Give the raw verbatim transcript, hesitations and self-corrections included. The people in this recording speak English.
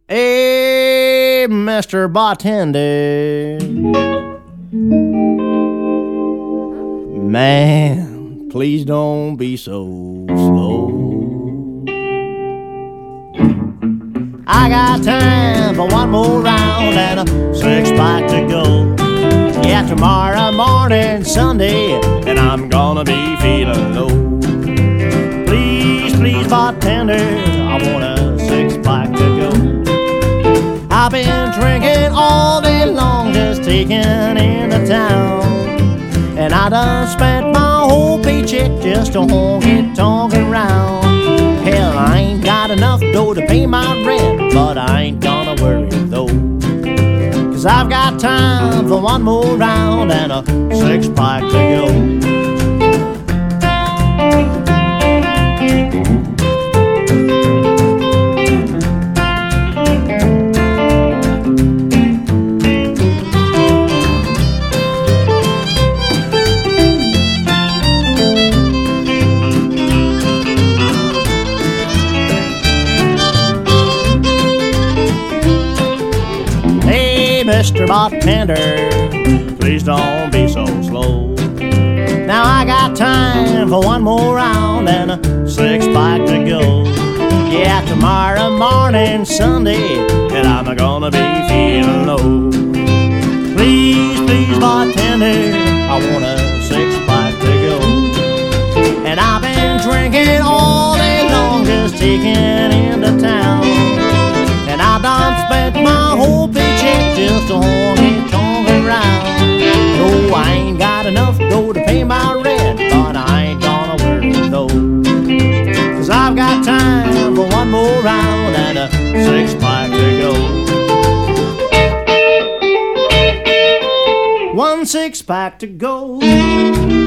Hey, Mister Bartender. Man, please don't be so slow. I got time for one more round and a six-pack to go. Yeah, tomorrow morning, Sunday, and I'm gonna be feeling low. Please, please, bartender, I want a six-pack to go. I've been drinking all day long, just taking into town. And I done spent my whole paycheck just to honky-tonk around. Hell, I ain't got enough dough to pay my rent, but I ain't gonna worry though, 'cause I've got time for one more round and a six-pack to go. Mister Bartender, please don't be so slow. Now I got time for one more round and a six-pack to go. Yeah, tomorrow morning, Sunday, and I'm gonna be feeling low. Please, please, bartender, I want a six-pack to go. And I've been drinking all day long, just taking into town. And I done spent my whole paycheck just to honky-tonk around. No, I ain't got enough dough to pay my rent, but I ain't gonna worry though, 'cause I've got time for one more round and a six-pack to go. One six-pack to go.